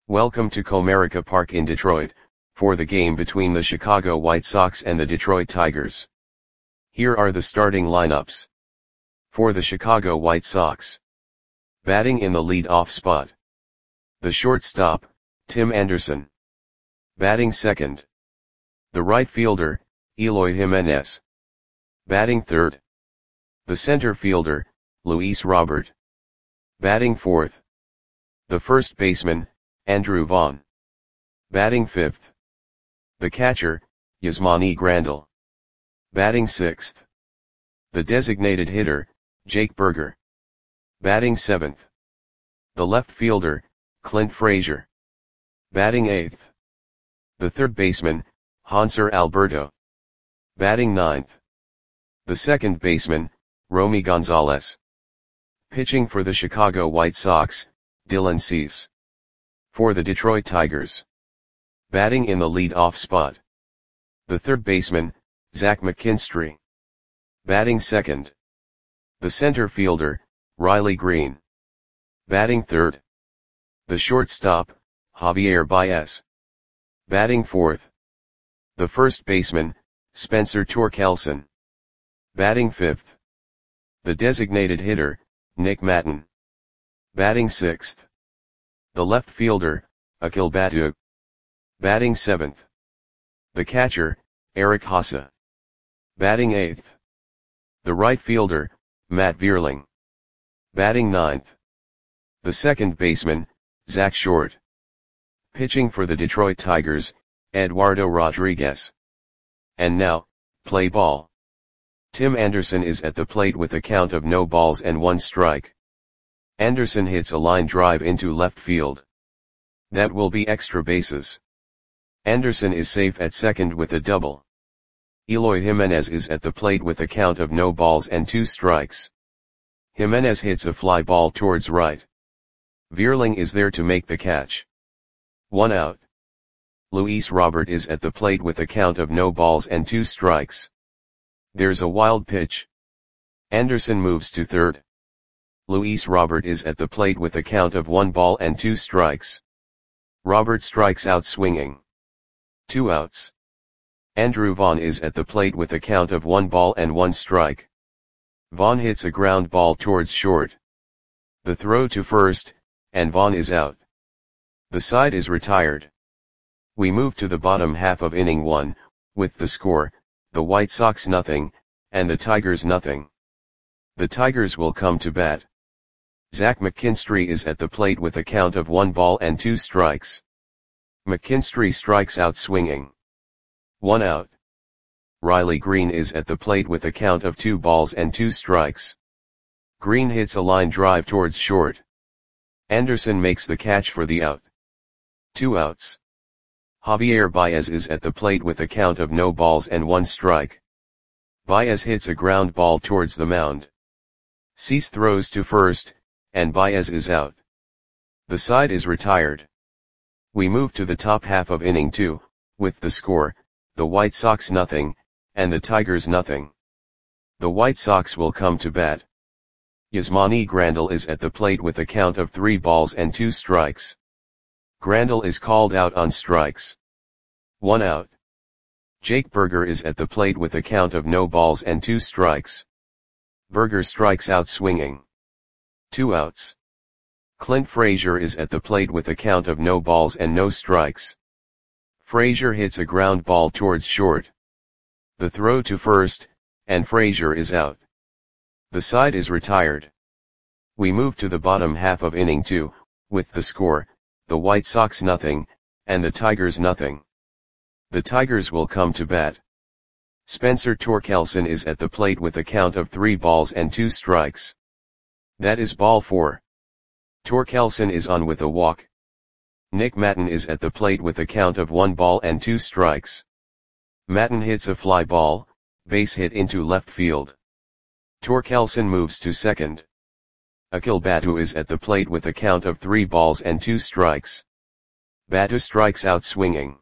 Welcome to Comerica Park in Detroit, for the game between the Chicago White Sox and the Detroit Tigers. Here are the starting lineups. For the Chicago White Sox. Batting in the lead-off spot. The shortstop, Tim Anderson. Batting second. The right fielder, Eloy Jimenez. Batting third. The center fielder, Luis Robert. Batting fourth. The first baseman, Andrew Vaughn. Batting fifth. The catcher, Yasmani Grandal. Batting sixth. The designated hitter, Jake Burger. Batting seventh. The left fielder, Clint Frazier. Batting eighth. The third baseman, Hanser Alberto. Batting ninth. The second baseman, Romy Gonzalez. Pitching for the Chicago White Sox, Dylan Cease. For the Detroit Tigers. Batting in the lead-off spot. The third baseman, Zach McKinstry. Batting second. The center fielder, Riley Green. Batting third. The shortstop, Javier Baez. Batting fourth. The first baseman, Spencer Torkelson. Batting fifth. The designated hitter, Nick Maton. Batting sixth. The left fielder, Akil Baddoo. Batting seventh. The catcher, Eric Haase. Batting eighth. The right fielder, Matt Vierling. Batting ninth. The second baseman, Zach Short. Pitching for the Detroit Tigers, Eduardo Rodriguez. And now, play ball. Tim Anderson is at the plate with a count of no balls and 1 strike. Anderson hits a line drive into left field. That will be extra bases. Anderson is safe at second with a double. Eloy Jimenez is at the plate with a count of no balls and 2 strikes. Jimenez hits a fly ball towards right. Vierling is there to make the catch. 1 out. Luis Robert is at the plate with a count of no balls and 2 strikes. There's a wild pitch. Anderson moves to third. Luis Robert is at the plate with a count of 1 ball and 2 strikes. Robert strikes out swinging. 2 outs. Andrew Vaughn is at the plate with a count of 1 ball and 1 strike. Vaughn hits a ground ball towards short. The throw to first, and Vaughn is out. The side is retired. We move to the bottom half of inning 1, with the score, the White Sox 0, and the Tigers 0. The Tigers will come to bat. Zach McKinstry is at the plate with a count of 1 ball and 2 strikes. McKinstry strikes out swinging. 1 out. Riley Green is at the plate with a count of 2 balls and 2 strikes. Green hits a line drive towards short. Anderson makes the catch for the out. 2 outs. Javier Baez is at the plate with a count of no balls and 1 strike. Baez hits a ground ball towards the mound. Cease throws to first, and Baez is out. The side is retired. We move to the top half of inning 2, with the score, the White Sox 0, and the Tigers 0. The White Sox will come to bat. Yasmani Grandal is at the plate with a count of 3 balls and 2 strikes. Grandal is called out on strikes. 1 out. Jake Burger is at the plate with a count of no balls and 2 strikes. Burger strikes out swinging. 2 outs. Clint Frazier is at the plate with a count of no balls and no strikes. Frazier hits a ground ball towards short. The throw to first, and Frazier is out. The side is retired. We move to the bottom half of inning 2, with the score, the White Sox 0, and the Tigers 0. The Tigers will come to bat. Spencer Torkelson is at the plate with a count of 3 balls and 2 strikes. That is ball 4. Torkelson is on with a walk. Nick Maton is at the plate with a count of 1 ball and 2 strikes. Maton hits a fly ball, base hit into left field. Torkelson moves to second. Akil Baddoo is at the plate with a count of 3 balls and 2 strikes. Baddoo strikes out swinging.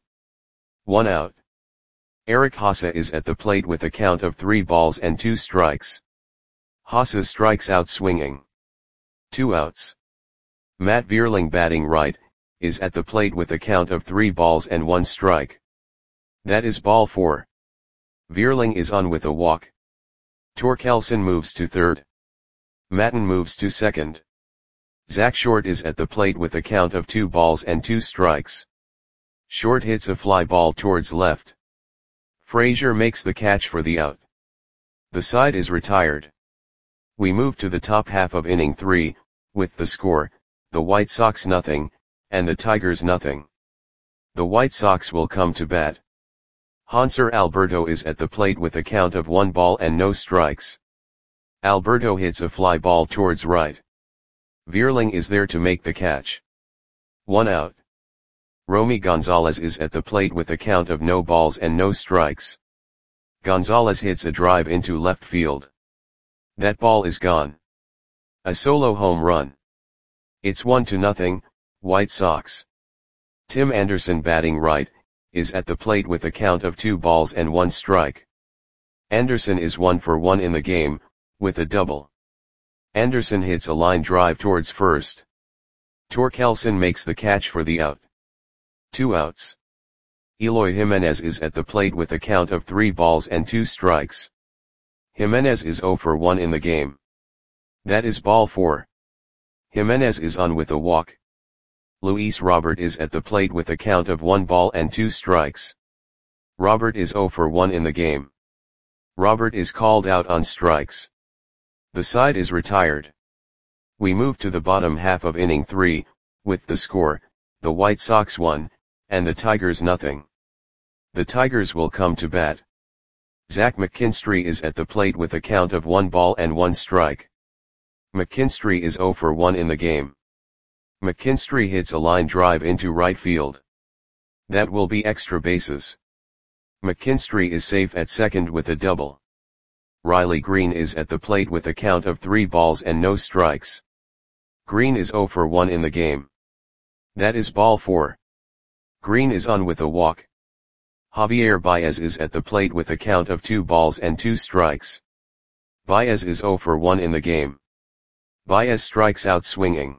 1 out. Eric Haase is at the plate with a count of 3 balls and 2 strikes. Haase strikes out swinging. 2 outs. Matt Vierling batting right, is at the plate with a count of 3 balls and 1 strike. That is ball 4. Vierling is on with a walk. Torkelson moves to third. Matten moves to second. Zach Short is at the plate with a count of 2 balls and 2 strikes. Short hits a fly ball towards left. Frazier makes the catch for the out. The side is retired. We move to the top half of inning 3, with the score, the White Sox nothing, and the Tigers nothing. The White Sox will come to bat. Hanser Alberto is at the plate with a count of 1 ball and no strikes. Alberto hits a fly ball towards right. Vierling is there to make the catch. 1 out. Romy Gonzalez is at the plate with a count of no balls and no strikes. Gonzalez hits a drive into left field. That ball is gone. A solo home run. It's 1-0, White Sox. Tim Anderson, batting right, is at the plate with a count of 2 balls and 1 strike. Anderson is 1 for 1 in the game, with a double. Anderson hits a line drive towards first. Torkelson makes the catch for the out. 2 outs. Eloy Jimenez is at the plate with a count of 3 balls and 2 strikes. Jimenez is 0 for 1 in the game. That is ball 4. Jimenez is on with a walk. Luis Robert is at the plate with a count of 1 ball and 2 strikes. Robert is 0 for 1 in the game. Robert is called out on strikes. The side is retired. We move to the bottom half of inning 3, with the score, the White Sox 1, and the Tigers nothing. The Tigers will come to bat. Zach McKinstry is at the plate with a count of 1 ball and 1 strike. McKinstry is 0 for 1 in the game. McKinstry hits a line drive into right field. That will be extra bases. McKinstry is safe at second with a double. Riley Green is at the plate with a count of 3 balls and no strikes. Green is 0 for 1 in the game. That is ball 4. Green is on with a walk. Javier Baez is at the plate with a count of 2 balls and 2 strikes. Baez is 0 for 1 in the game. Baez strikes out swinging.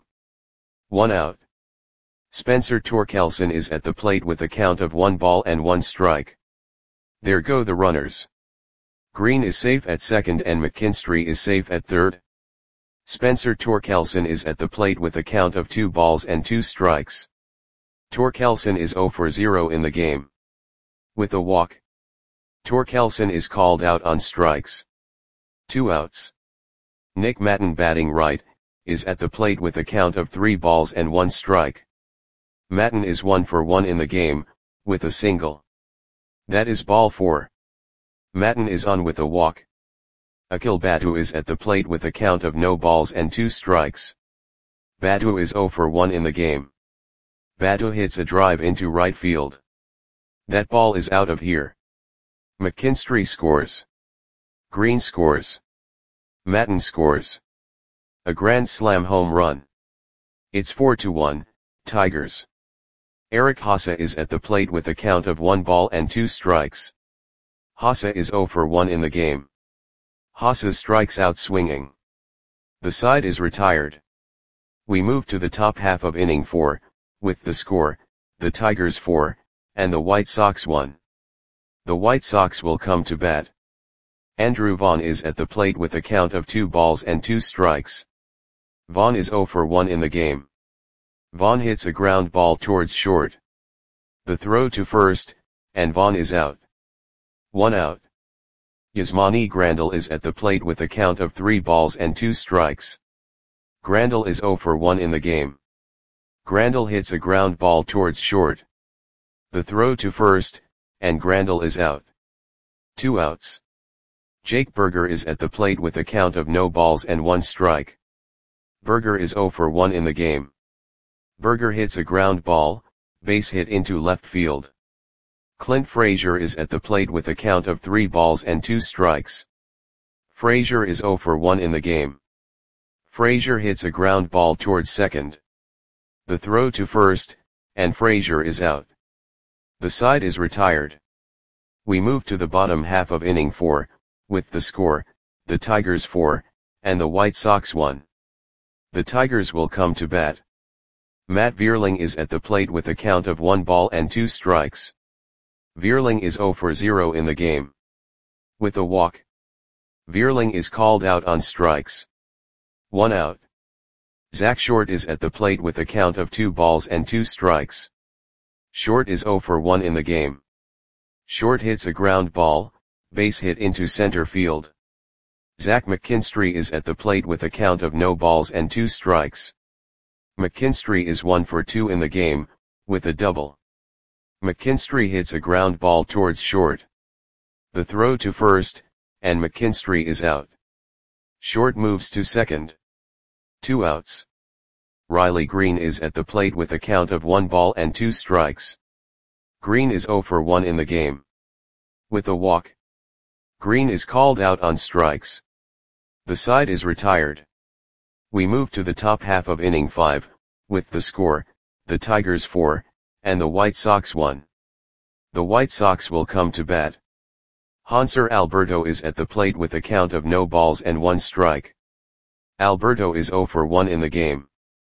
1 out. Spencer Torkelson is at the plate with a count of 1 ball and 1 strike. There go the runners. Green is safe at second and McKinstry is safe at third. Spencer Torkelson is at the plate with a count of 2 balls and 2 strikes. Torkelson is 0 for 0 in the game. With a walk. Torkelson is called out on strikes. 2 outs. Nick Matten, batting right, is at the plate with a count of 3 balls and 1 strike. Matten is 1 for 1 in the game, with a single. That is ball 4. Matten is on with a walk. Akil Batu is at the plate with a count of no balls and 2 strikes. Batu is 0 for 1 in the game. Batu hits a drive into right field. That ball is out of here. McKinstry scores. Green scores. Matten scores. A grand slam home run. It's 4-1, Tigers. Eric Haase is at the plate with a count of 1 ball and 2 strikes. Haase is 0 for 1 in the game. Haase strikes out swinging. The side is retired. We move to the top half of inning 4, with the score, the Tigers 4, and the White Sox 1. The White Sox will come to bat. Andrew Vaughn is at the plate with a count of 2 balls and 2 strikes. Vaughn is 0 for 1 in the game. Vaughn hits a ground ball towards short. The throw to first, and Vaughn is out. 1 out. Yasmani Grandal is at the plate with a count of 3 balls and 2 strikes. Grandal is 0 for 1 in the game. Grandal hits a ground ball towards short. The throw to first, and Grandal is out. 2 outs. Jake Burger is at the plate with a count of no balls and 1 strike. Burger is 0 for 1 in the game. Burger hits a ground ball, base hit into left field. Clint Frazier is at the plate with a count of 3 balls and 2 strikes. Frazier is 0 for 1 in the game. Frazier hits a ground ball towards second. The throw to first, and Frazier is out. The side is retired. We move to the bottom half of inning 4, with the score, the Tigers 4, and the White Sox 1. The Tigers will come to bat. Matt Vierling is at the plate with a count of 1 ball and 2 strikes. Vierling is 0 for 0 in the game. With a walk, Vierling is called out on strikes. 1 out. Zach Short is at the plate with a count of 2 balls and 2 strikes. Short is 0 for 1 in the game. Short hits a ground ball, base hit into center field. Zach McKinstry is at the plate with a count of no balls and 2 strikes. McKinstry is 1 for 2 in the game, with a double. McKinstry hits a ground ball towards short. The throw to first, and McKinstry is out. Short moves to second. 2 outs. Riley Green is at the plate with a count of 1 ball and 2 strikes. Green is 0 for 1 in the game. With a walk, Green is called out on strikes. The side is retired. We move to the top half of inning 5, with the score, the Tigers 4, and the White Sox 1. The White Sox will come to bat. Hanser Alberto is at the plate with a count of no balls and 1 strike. Alberto is 0 for 1 in the game.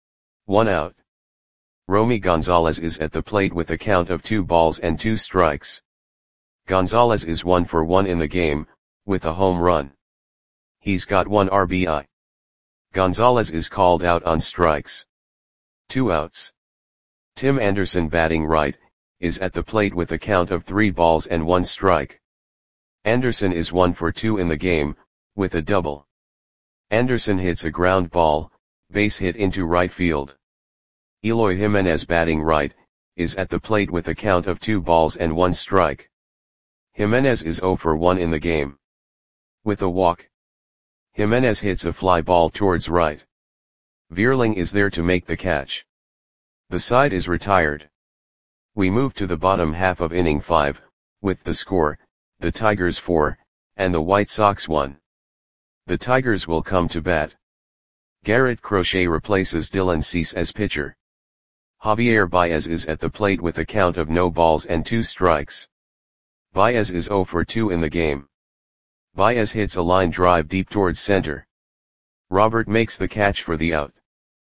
1 out. Romy Gonzalez is at the plate with a count of 2 balls and 2 strikes. Gonzalez is 1 for 1 in the game, with a home run. He's got 1 RBI. Gonzalez is called out on strikes. 2 outs. Tim Anderson, batting right, is at the plate with a count of 3 balls and 1 strike. Anderson is 1 for 2 in the game, with a double. Anderson hits a ground ball, base hit into right field. Eloy Jimenez, batting right, is at the plate with a count of 2 balls and 1 strike. Jimenez is 0 for 1 in the game. With a walk, Jimenez hits a fly ball towards right. Vierling is there to make the catch. The side is retired. We move to the bottom half of inning 5, with the score, the Tigers 4, and the White Sox 1. The Tigers will come to bat. Garrett Crochet replaces Dylan Cease as pitcher. Javier Baez is at the plate with a count of no balls and 2 strikes. Baez is 0 for 2 in the game. Baez hits a line drive deep towards center. Robert makes the catch for the out.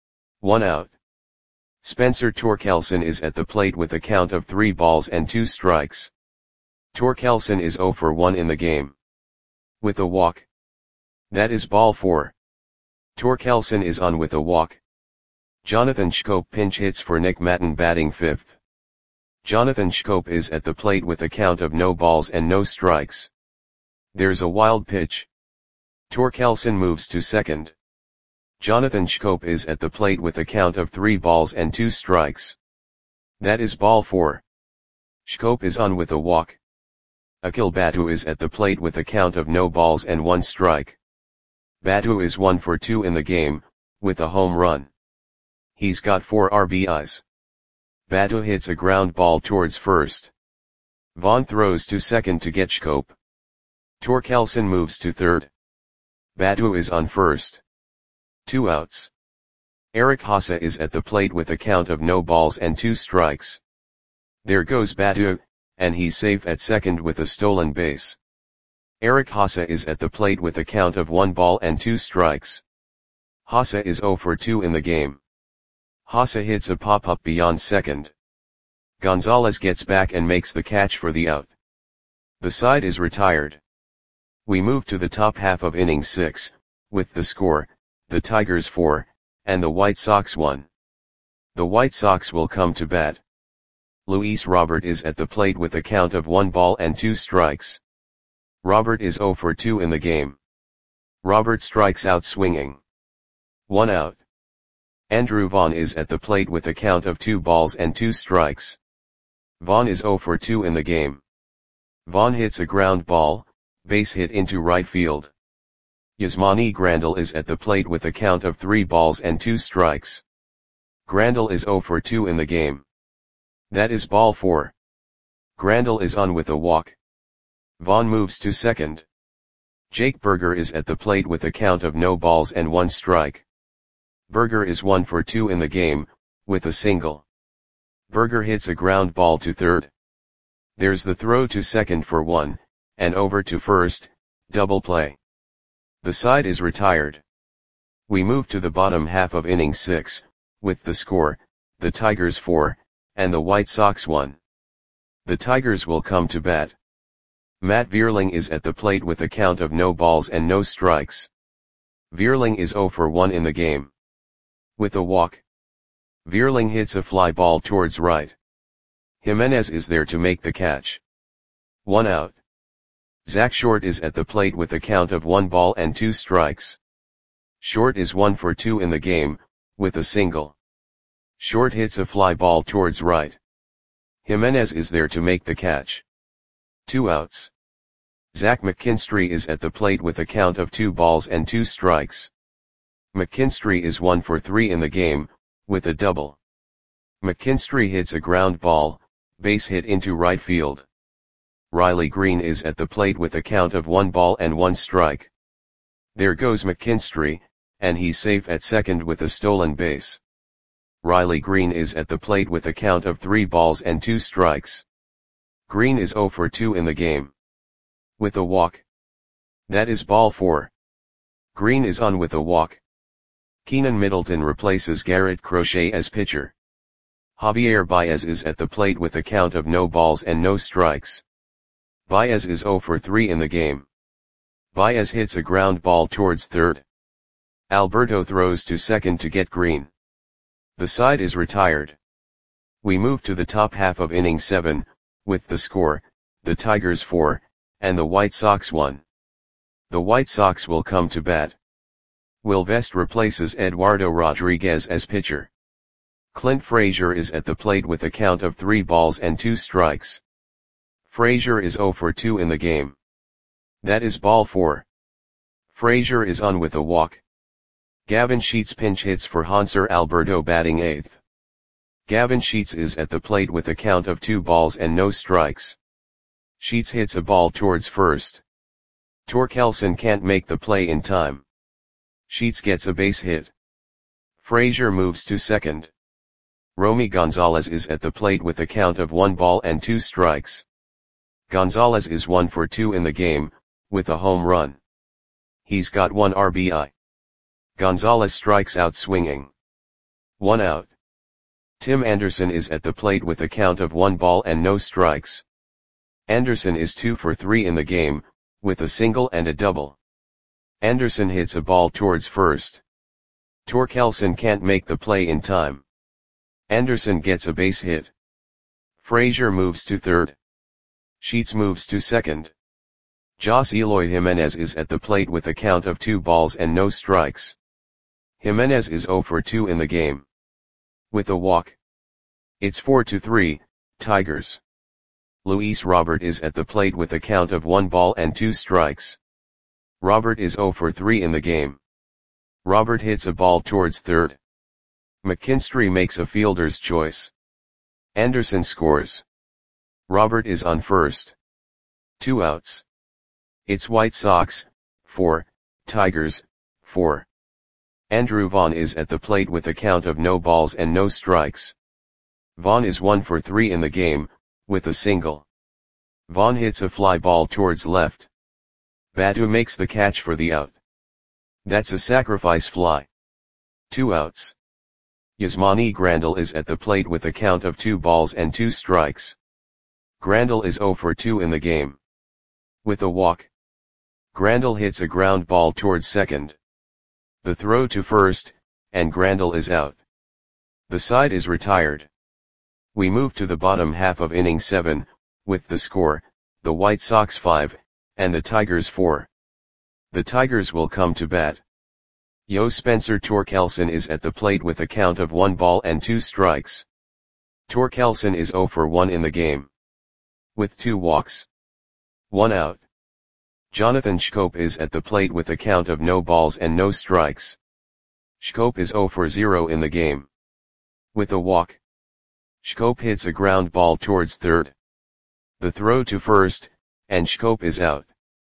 1 out. Spencer Torkelson is at the plate with a count of 3 balls and 2 strikes. Torkelson is 0 for 1 in the game. With a walk. That is ball 4. Torkelson is on with a walk. Jonathan Schoop pinch hits for Nick Maton, batting 5th. Jonathan Schoop is at the plate with a count of no balls and no strikes. There's a wild pitch. Torkelson moves to second. Jonathan Schoop is at the plate with a count of 3 balls and 2 strikes. That is ball 4. Schoop is on with a walk. Akil Batu is at the plate with a count of no balls and 1 strike. Batu is 1 for 2 in the game, with a home run. He's got 4 RBIs. Batu hits a ground ball towards first. Vaughn throws to second to get Schoop. Torkelson moves to third. Batu is on first. 2 outs. Eric Haase is at the plate with a count of no balls and 2 strikes. There goes Batu, and he's safe at second with a stolen base. Eric Haase is at the plate with a count of 1 ball and 2 strikes. Haase is 0 for 2 in the game. Haase hits a pop-up beyond second. Gonzalez gets back and makes the catch for the out. The side is retired. We move to the top half of inning 6, with the score, the Tigers 4, and the White Sox 1. The White Sox will come to bat. Luis Robert is at the plate with a count of 1 ball and 2 strikes. Robert is 0 for 2 in the game. Robert strikes out swinging. 1 out. Andrew Vaughn is at the plate with a count of 2 balls and 2 strikes. Vaughn is 0 for 2 in the game. Vaughn hits a ground ball, base hit into right field. Yasmani Grandal is at the plate with a count of 3 balls and 2 strikes. Grandal is 0 for 2 in the game. That is ball 4. Grandal is on with a walk. Vaughn moves to second. Jake Burger is at the plate with a count of no balls and 1 strike. Burger is 1 for 2 in the game, with a single. Burger hits a ground ball to third. There's the throw to second for 1, and over to first, double play. The side is retired. We move to the bottom half of inning 6, with the score, the Tigers 4, and the White Sox 1. The Tigers will come to bat. Matt Vierling is at the plate with a count of no balls and no strikes. Vierling is 0 for 1 in the game. With a walk. Vierling hits a fly ball towards right. Jimenez is there to make the catch. 1 out. Zach Short is at the plate with a count of 1 ball and 2 strikes. Short is 1 for 2 in the game, with a single. Short hits a fly ball towards right. Jimenez is there to make the catch. 2 outs. Zach McKinstry is at the plate with a count of 2 balls and 2 strikes. McKinstry is 1 for 3 in the game, with a double. McKinstry hits a ground ball, base hit into right field. Riley Green is at the plate with a count of 1 ball and 1 strike. There goes McKinstry, and he's safe at second with a stolen base. Riley Green is at the plate with a count of 3 balls and 2 strikes. Green is 0 for 2 in the game. With a walk. That is ball 4. Green is on with a walk. Keenan Middleton replaces Garrett Crochet as pitcher. Javier Baez is at the plate with a count of no balls and no strikes. Baez is 0 for 3 in the game. Baez hits a ground ball towards third. Alberto throws to second to get Green. The side is retired. We move to the top half of inning 7, with the score, the Tigers 4, and the White Sox 1. The White Sox will come to bat. Will Vest replaces Eduardo Rodriguez as pitcher. Clint Frazier is at the plate with a count of 3 balls and 2 strikes. Frazier is 0 for 2 in the game. That is ball 4. Frazier is on with a walk. Gavin Sheets pinch hits for Hanser Alberto batting 8th. Gavin Sheets is at the plate with a count of 2 balls and no strikes. Sheets hits a ball towards first. Torkelson can't make the play in time. Sheets gets a base hit. Frazier moves to second. Romy Gonzalez is at the plate with a count of 1 ball and 2 strikes. Gonzalez is 1 for 2 in the game, with a home run. He's got 1 RBI. Gonzalez strikes out swinging. 1 out. Tim Anderson is at the plate with a count of 1 ball and no strikes. Anderson is 2 for 3 in the game, with a single and a double. Anderson hits a ball towards first. Torkelson can't make the play in time. Anderson gets a base hit. Frazier moves to third. Sheets moves to second. Jos Eloy Jimenez is at the plate with a count of 2 balls and no strikes. Jimenez is 0 for 2 in the game. With a walk. It's 4-3, Tigers. Luis Robert is at the plate with a count of 1 ball and 2 strikes. Robert is 0 for 3 in the game. Robert hits a ball towards third. McKinstry makes a fielder's choice. Anderson scores. Robert is on first. 2 outs. It's White Sox, 4, Tigers, 4. Andrew Vaughn is at the plate with a count of no balls and no strikes. Vaughn is 1 for 3 in the game, with a single. Vaughn hits a fly ball towards left. Batu makes the catch for the out. That's a sacrifice fly. 2 outs. Yasmani Grandal is at the plate with a count of 2 balls and 2 strikes. Grandal is 0 for 2 in the game. With a walk. Grandal hits a ground ball towards second. The throw to first, and Grandal is out. The side is retired. We move to the bottom half of inning 7, with the score, the White Sox 5, and the Tigers 4. The Tigers will come to bat. Yo Spencer Torkelson is at the plate with a count of 1 ball and 2 strikes. Torkelson is 0 for 1 in the game. With 2 walks. 1 out. Jonathan Schoop is at the plate with a count of no balls and no strikes. Schoop is 0 for 0 in the game. With a walk. Schoop hits a ground ball towards third. The throw to first, and Schoop is out.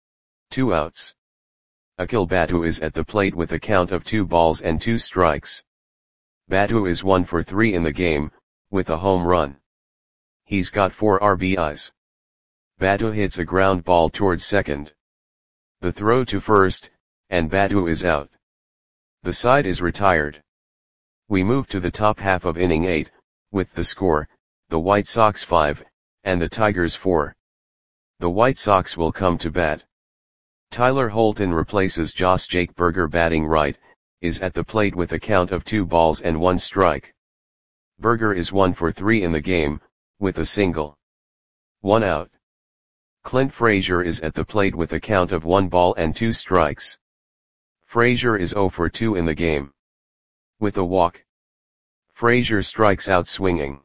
2 outs. Akil Batu is at the plate with a count of 2 balls and 2 strikes. Batu is 1 for 3 in the game, with a home run. He's got 4 RBIs. Batu hits a ground ball towards second. The throw to first, and Batu is out. The side is retired. We move to the top half of inning 8, with the score, the White Sox 5, and the Tigers 4. The White Sox will come to bat. Tyler Holton replaces Josh Jake Burger batting right, is at the plate with a count of 2 balls and 1 strike. Burger is 1 for 3 in the game, with a single. 1 out. Clint Frazier is at the plate with a count of 1 ball and 2 strikes. Frazier is 0 for 2 in the game. With a walk. Frazier strikes out swinging.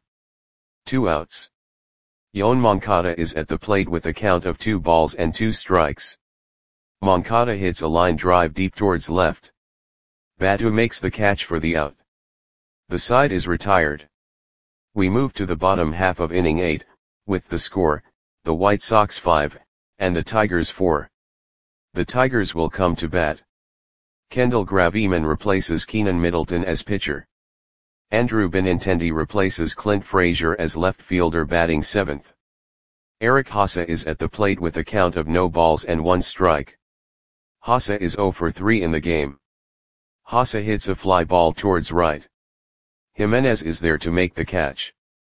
2 outs. Yoan Moncada is at the plate with a count of 2 balls and 2 strikes. Moncada hits a line drive deep towards left. Batu makes the catch for the out. The side is retired. We move to the bottom half of inning 8, with the score, the White Sox 5, and the Tigers 4. The Tigers will come to bat. Kendall Graveman replaces Keenan Middleton as pitcher. Andrew Benintendi replaces Clint Frazier as left fielder batting 7th. Eric Haase is at the plate with a count of no balls and 1 strike. Haase is 0 for 3 in the game. Haase hits a fly ball towards right. Jimenez is there to make the catch.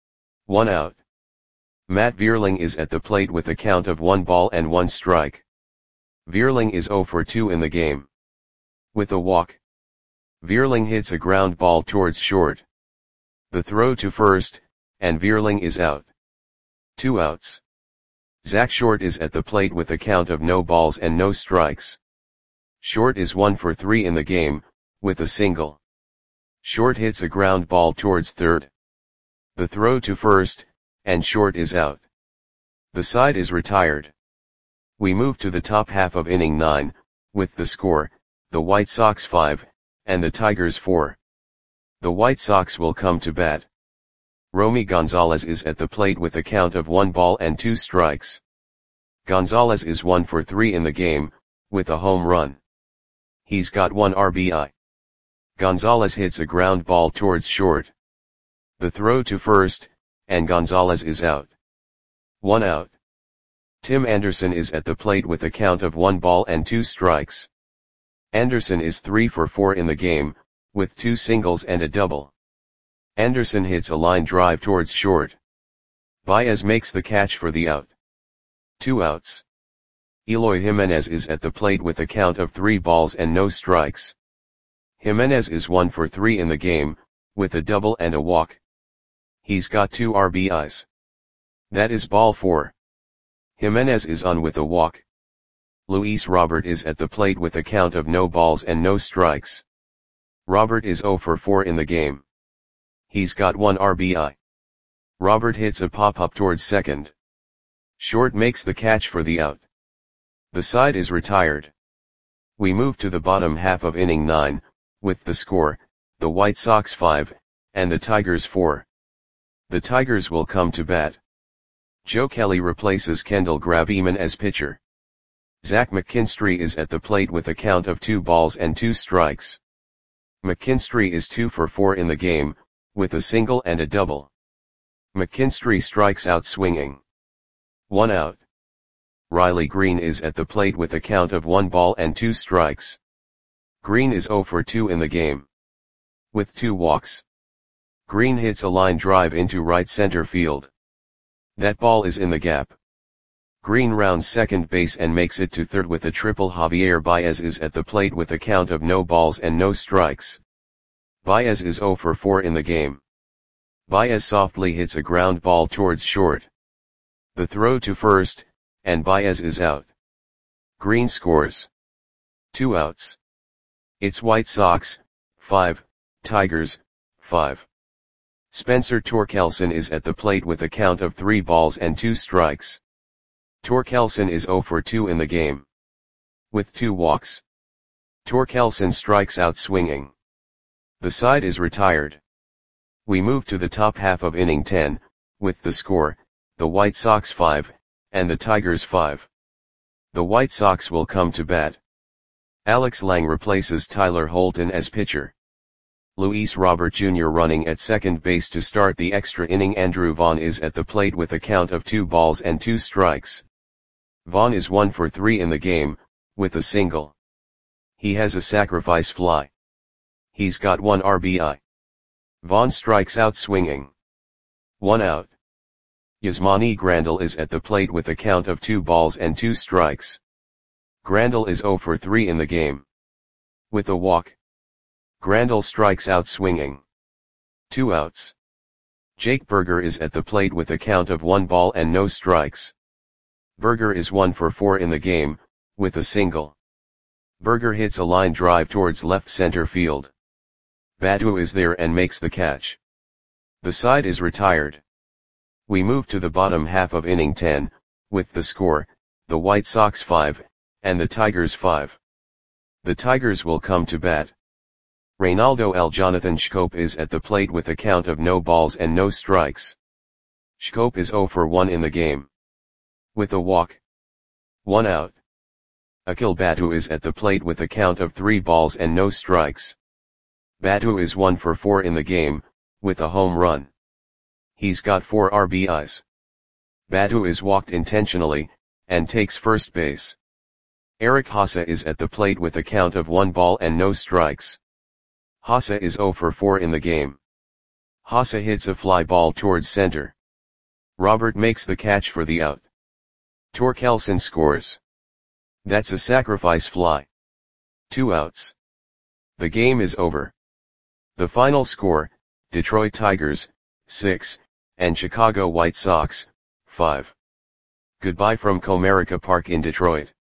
1 out. Matt Vierling is at the plate with a count of 1 ball and 1 strike. Vierling is 0 for 2 in the game. With a walk. Vierling hits a ground ball towards short. The throw to first, and Vierling is out. 2 outs. Zach Short is at the plate with a count of no balls and no strikes. Short is 1 for 3 in the game, with a single. Short hits a ground ball towards third. The throw to first, and Short is out. The side is retired. We move to the top half of inning 9, with the score, the White Sox 5, and the Tigers 4. The White Sox will come to bat. Romy Gonzalez is at the plate with a count of 1 ball and 2 strikes. Gonzalez is 1 for 3 in the game, with a home run. He's got 1 RBI. Gonzalez hits a ground ball towards short. The throw to first, and Gonzalez is out. 1 out. Tim Anderson is at the plate with a count of 1 ball and 2 strikes. Anderson is 3 for 4 in the game, with 2 singles and a double. Anderson hits a line drive towards short. Baez makes the catch for the out. 2 outs. Eloy Jimenez is at the plate with a count of 3 balls and no strikes. Jimenez is 1 for 3 in the game, with a double and a walk. He's got 2 RBIs. That is ball 4. Jimenez is on with a walk. Luis Robert is at the plate with a count of no balls and no strikes. Robert is 0 for 4 in the game. He's got 1 RBI. Robert hits a pop-up towards second. Short makes the catch for the out. The side is retired. We move to the bottom half of inning 9, with the score, the White Sox 5, and the Tigers 4. The Tigers will come to bat. Joe Kelly replaces Kendall Graveman as pitcher. Zach McKinstry is at the plate with a count of 2 balls and 2 strikes. McKinstry is 2 for 4 in the game, with a single and a double. McKinstry strikes out swinging. 1 out. Riley Green is at the plate with a count of 1 ball and 2 strikes. Green is 0 for 2 in the game. With 2 walks. Green hits a line drive into right center field. That ball is in the gap. Green rounds second base and makes it to third with a triple. Javier Baez is at the plate with a count of no balls and no strikes. Baez is 0 for 4 in the game. Baez softly hits a ground ball towards short. The throw to first, and Baez is out. Green scores. 2 outs. It's White Sox, 5, Tigers, 5. Spencer Torkelson is at the plate with a count of 3 balls and 2 strikes. Torkelson is 0 for 2 in the game. With 2 walks. Torkelson strikes out swinging. The side is retired. We move to the top half of inning 10, with the score, the White Sox 5, and the Tigers 5. The White Sox will come to bat. Alex Lang replaces Tyler Holton as pitcher. Luis Robert Jr. running at second base to start the extra inning. Andrew Vaughn is at the plate with a count of 2 balls and 2 strikes. Vaughn is 1 for 3 in the game, with a single. He has a sacrifice fly. He's got 1 RBI. Vaughn strikes out swinging. 1 out. Yasmani Grandal is at the plate with a count of 2 balls and 2 strikes. Grandal is 0 for 3 in the game. With a walk, Grandal strikes out swinging. 2 outs. Jake Burger is at the plate with a count of 1 ball and no strikes. Burger is 1 for 4 in the game, with a single. Burger hits a line drive towards left center field. Badu is there and makes the catch. The side is retired. We move to the bottom half of inning 10, with the score, the White Sox 5, and the Tigers 5. The Tigers will come to bat. Reynaldo L. Jonathan Schoop is at the plate with a count of no balls and no strikes. Schoop is 0 for 1 in the game. With a walk. 1 out. Akil Batu is at the plate with a count of 3 balls and no strikes. Batu is 1 for 4 in the game, with a home run. He's got 4 RBIs. Batu is walked intentionally, and takes first base. Eric Haase is at the plate with a count of 1 ball and no strikes. Haase is 0 for 4 in the game. Haase hits a fly ball towards center. Robert makes the catch for the out. Torkelson scores. That's a sacrifice fly. 2 outs. The game is over. The final score, Detroit Tigers, 6, and Chicago White Sox, 5. Goodbye from Comerica Park in Detroit.